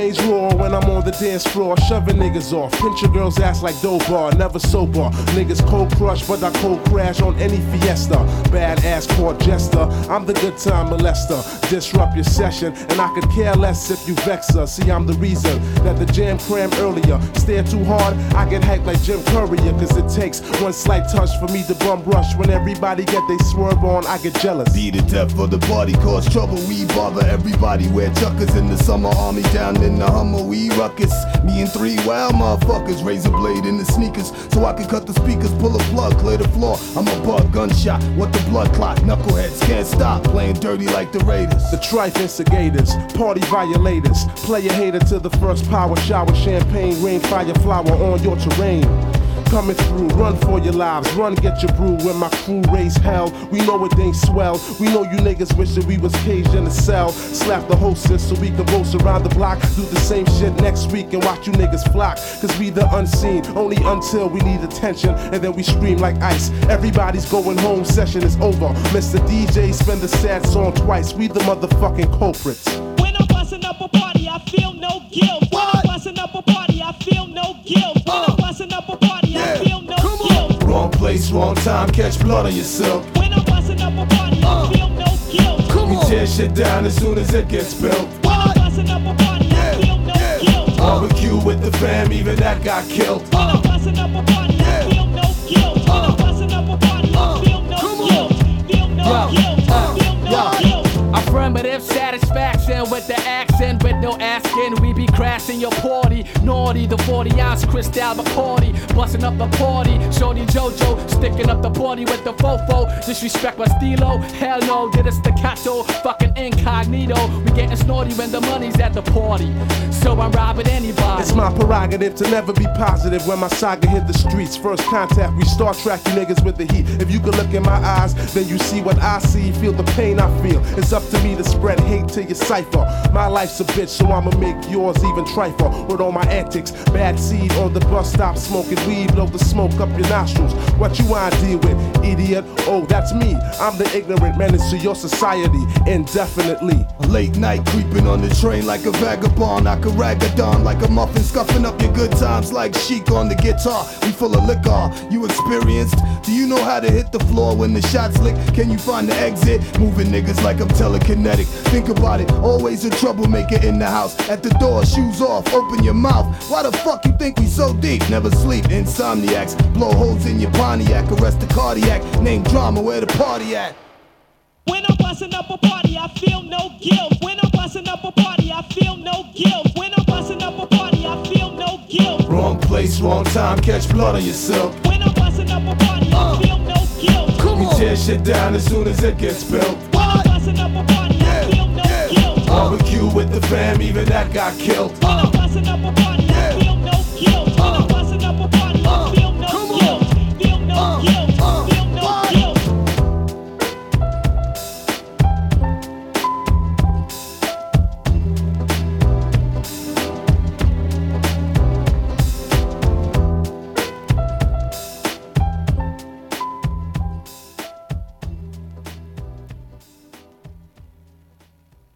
Range roar when I'm on the dance floor, shoving niggas off. Pinch your girl's ass like dough bar, never sober. Niggas cold crush, but I cold crash on any fiesta. Badass court jester, I'm the good time molester. Disrupt your session, and I could care less if you vex her. See, I'm the reason that the jam crammed earlier. Stare too hard, I get hacked like Jim Courier. Cause it takes one slight touch for me to bum rush. When everybody get they swerve on, I get jealous. Be the death for the party, cause trouble, we bother everybody. Wear chuckers in the summer, army down in the Hummer, we ruckus. Me and 3 wild motherfuckers, razor blade in the sneakers, so I can cut the speakers, pull a plug, clear the floor. I'm a bug, gunshot, what the blood clot, knuckleheads can't stop playing dirty like the Raiders. The trife instigators, party violators, player hater to the first power shower, champagne, rain, fire, flower on your terrain. Coming through, run for your lives, run get your brew. When my crew raise hell, we know it ain't swell. We know you niggas wish that we was caged in a cell. Slap the hostess so we can roast around the block. Do the same shit next week and watch you niggas flock. Cause we the unseen, only until we need attention. And then we scream like ice. Everybody's going home, session is over. Mr. DJ spin the sad song twice. We the motherfucking culprits. When I'm busting up a party, I feel no guilt. When I'm busting up a party, I feel no guilt. When I'm busting up a party, I feel no guilt. Wrong place, wrong time, catch blood on yourself. When I'm busting up a party, I feel no guilt. We tear shit down as soon as it gets built. When I'm busting up a party, I feel no guilt. Barbecue with the fam, even that got killed. When I'm busting up a party, I feel no guilt. When I'm busting up a party, I feel no guilt. Feel no guilt. Feel no guilt. Affirmative satisfaction with the accent, with no asking. We be crashing your party. Naughty, the 40-ounce Cristal Bacardi, busting up the party. Shorty JoJo, sticking up the party with the fofo. Disrespect my stilo, hell no, did a staccato. Fucking incognito, we getting snorty when the money's at the party. So I'm robbing anybody. It's my prerogative to never be positive when my saga hit the streets. First contact, we Star Trek you niggas with the heat. If you could look in my eyes, then you see what I see. Feel the pain I feel. It's up to me to spread hate to your cipher. My life's a bitch, so I'ma make yours even trifle. With all my antics, bad seed on the bus stop, smoking weed, blow the smoke up your nostrils. What you wanna deal with, idiot? Oh, that's me. I'm the ignorant menace to your society, indefinitely. Late night creeping on the train like a vagabond. I could rag a don like a muffin, scuffing up your good times like Chic on the guitar. We full of liquor, you experienced? Do you know how to hit the floor when the shots lick? Can you find the exit? Moving niggas like I'm telekinetic. Think about it, always a troublemaker in the house. At the door, shoes off, open your mouth. Why the fuck you think we so deep? Never sleep, insomniacs. Blow holes in your Pontiac, arrest the cardiac. Name drama, where the party at? When I'm busting up a party, I feel no guilt. When I'm busting up a party, I feel no guilt. When I'm busting up a party, I feel no guilt. Wrong place, wrong time, catch blood on yourself. When I'm busting up a party, I feel no guilt. We tear shit down as soon as it gets built. When I'm busting up a party, I feel no guilt. Barbecue with the fam, even that got killed. When I'm busting up a party,